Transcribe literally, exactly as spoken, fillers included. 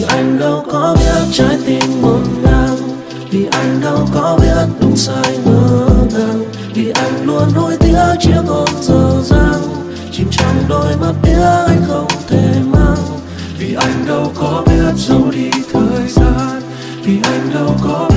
anh đâu có biết trái tim ngổn ngang, vì anh đâu có biết đúng sai ngỡ ngàng, vì anh luôn nuối tiếc chiếc hôn dở dang chìm trong đôi mắt biết anh không thể mang, vì anh đâu có biết giấu đi thời gian, vì anh đâu có biết